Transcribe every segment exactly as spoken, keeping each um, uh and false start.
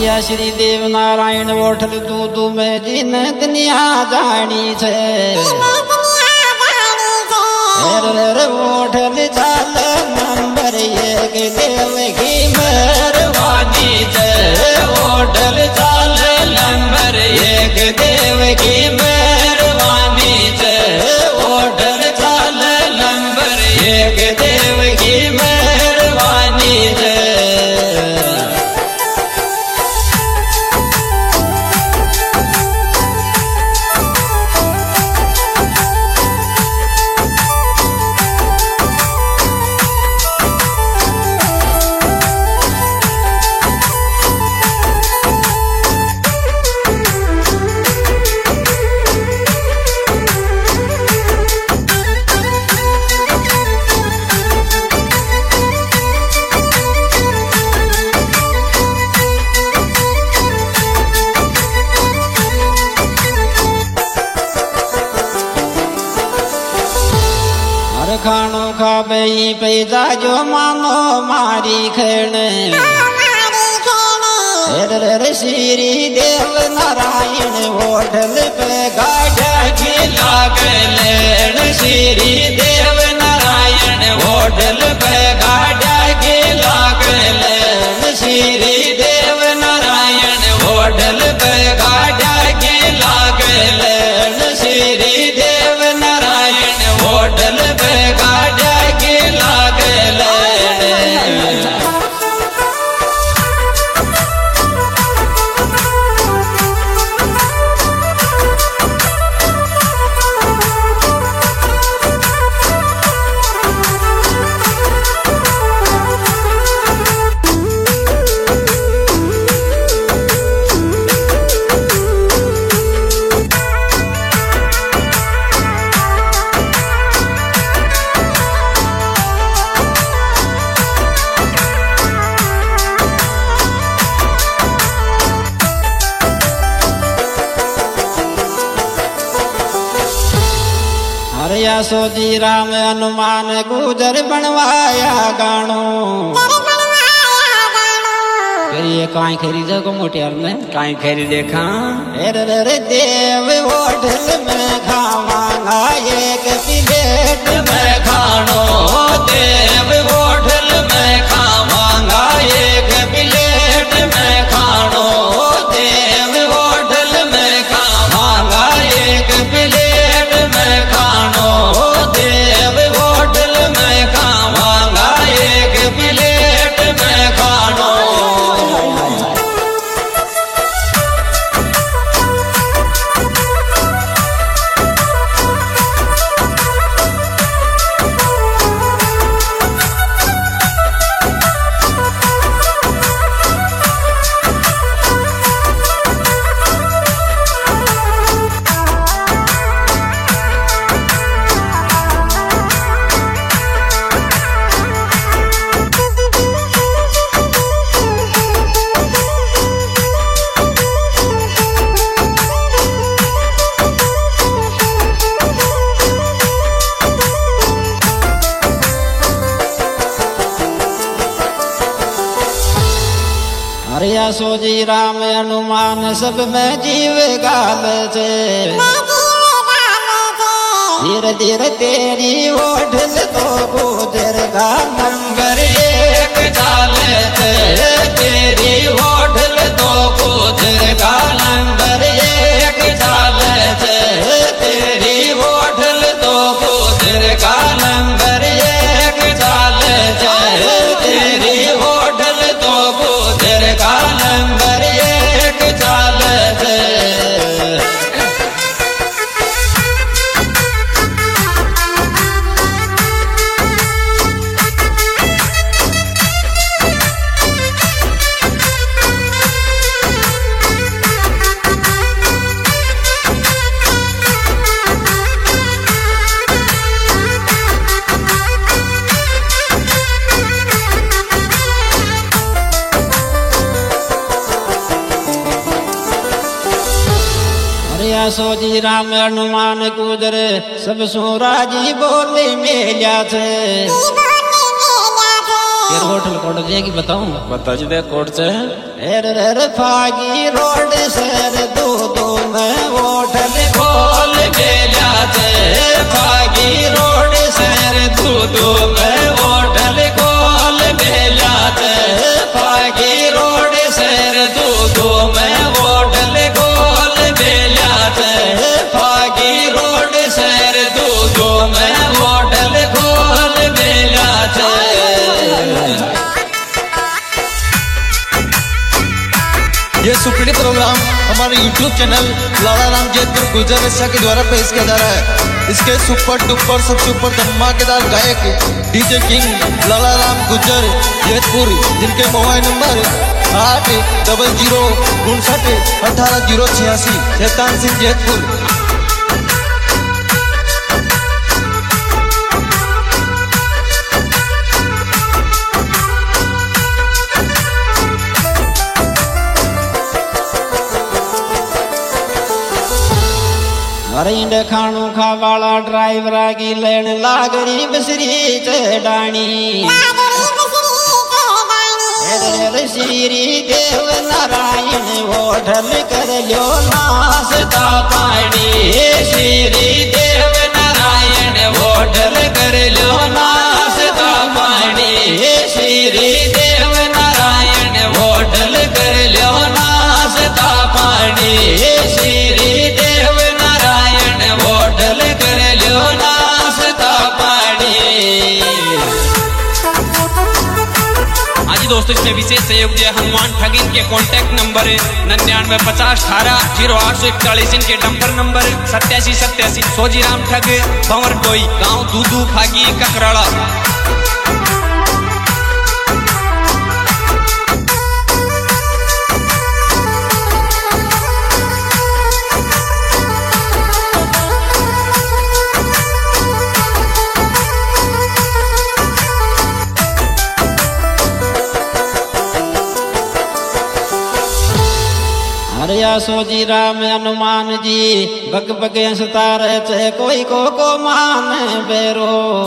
हरिया श्री देव नारायण ओठल दूध में जिन दुनिया जानी छे ओठल चाल नंबर एक देव की मेहरबानी छे ओठल चाल नंबर एक देव की मेहरबानी छे ओठल चाल नंबर एक देव की मेहरबानी छे। खानो खाबे पैदा जो मानो मारी खेने श्री देव नारायण होटल पे गाढ़ा की लागले श्री देव नारायण होटल पे गाढ़ा की लागले श्री देव नारायण होटल पे गाढ़ा की लागले श्री देव नारायण होटल पे गाढ़ा की लागले। सोजी राम हनुमान गुजर बनवाया गानो ये काई खेरी जगो मोटियार में काई खेरी देखा रे देव होटल में खावांगा एक प्लेट में खानो देव होटल में खावांगा एक प्लेट में खानो देव होटल में खावांगा एक प्लेट में खानो देव होटल में खावांगा एक प्लेट में खानो। हरिया सोजी राम हनुमान सब में जीव गाल छे धीरे धीरे तेरी होठल तो गुजर का नंबर एक चाल छे तेरी होठल तो गुजर का नंबर एक चाल छे तेरी होठल तो गुजर का नंबर एक चाल छे तेरी होठल तो गुजर का नंबर एक चाल छे। सोजी राम हनुमान गुजर सब सोराजी बोले मेल्या छे ये होटल कोड जाएगी बताऊं बता जी दे कोड से एर एर फागी रोड सर दो दो में होटल खोल के जाते फागी रोड सर दो दो में होटल खोल के जाते फागी रोड सर दो दो में होटल खोल के जाते फागी रोड सर दो दो में होटल खोल के जाते। ये सुपड़ी प्रोग्राम हमारे यूट्यूब चैनल लाला राम जयपुर गुजर रसिया के द्वारा पेश किया जा रहा है। इसके सुपर डुपर सब सुपर धमाकेदार गायक डीजे किंग लाला राम गुजर जयपुर, जिनके मोबाइल नंबर आठ डबल जीरो उनसठ अठारह जीरो छियासी, शैतान सिंह जयपुर। अरे इंड खाणू खावाला ड्राइवर की लेन लागरी बसरी चढ़ानी श्री देव नारायण होटल कर लो नाश्ता पानी श्री देव नारायण होटल कर लो नाश्ता पानी श्री देव नारायण होटल कर लो नाश्ता पानी श्री देव नारायण होटल कर लो नाश्ता पानी। हाँ जी दोस्तों, इसमें विशेष सहयोग दिया हनुमान ठग। इनके कॉन्टैक्ट नंबर है निन्यानवे पचास अठारह जीरो आठ सौ इकतालीस। इनके डंपर नंबर सत्यासी सत्यासी। सोजी राम ठग भंवर डोई, गाँव दूधू फागी ककराड़ा। हरिया सोजी राम हनुमान जी बग बगे सतार चे कोई को को मान बेरो।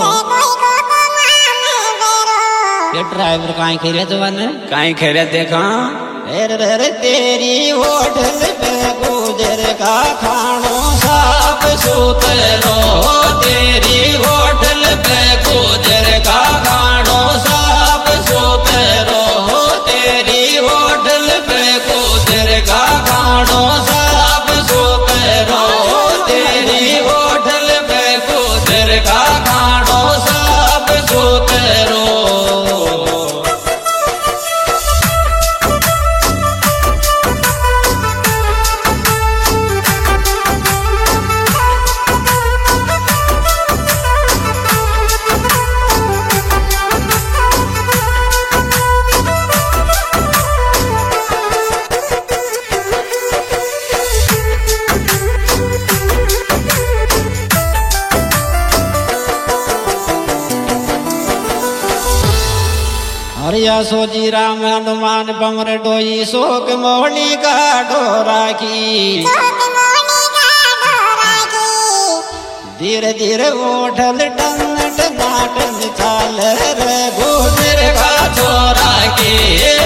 ये ड्राइवर काई खेरे जवान काई खेरे देखा एर रे तेरी होटल पे गुजर का खानो साफ सुथरो तेरी होटल पे गुजर का खानो साफ सुथरो तेरी होटल पे गुजर का खानो साफ सुथरो तेरी होटल पे गुजर का खानो साफ सुथरो। हरिया सोजी राम हनुमान बमर डोई शोक मोहनी का डोरा की धीरे धीरे उठल टन टनाटन चाल रे गुजर का छोरा की